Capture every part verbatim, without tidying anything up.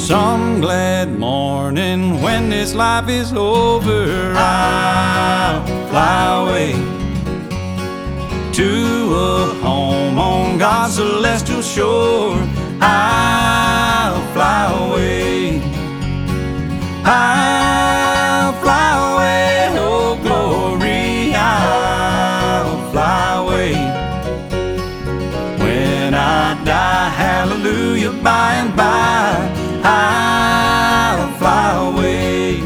Some glad morning when this life is over, I'll fly away to a home on God's celestial shore. I'll fly away, I'll fly away, oh glory, I'll fly away. When I die, hallelujah, by and by, I'll fly away.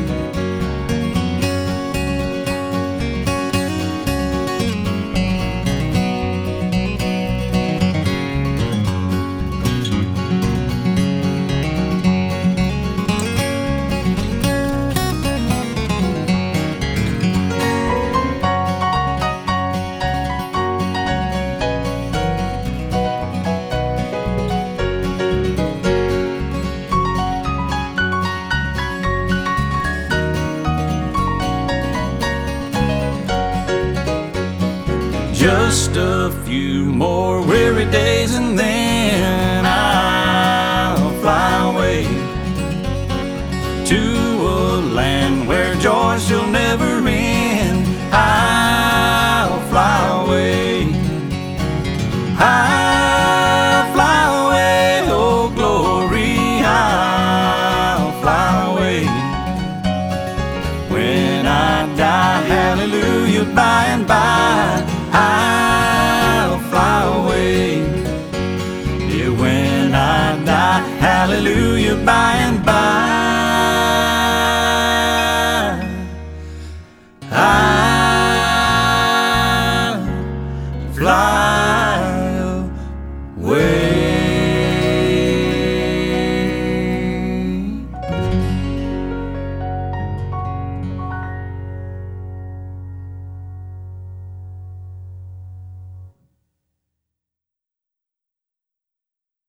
Just a few more weary days and then I'll fly away to a land where joy shall never end. I'll fly away, I'll fly away, oh glory, I'll fly away. When I die, hallelujah, by and by, I'll fly away. Yeah, when I die, hallelujah, by and by.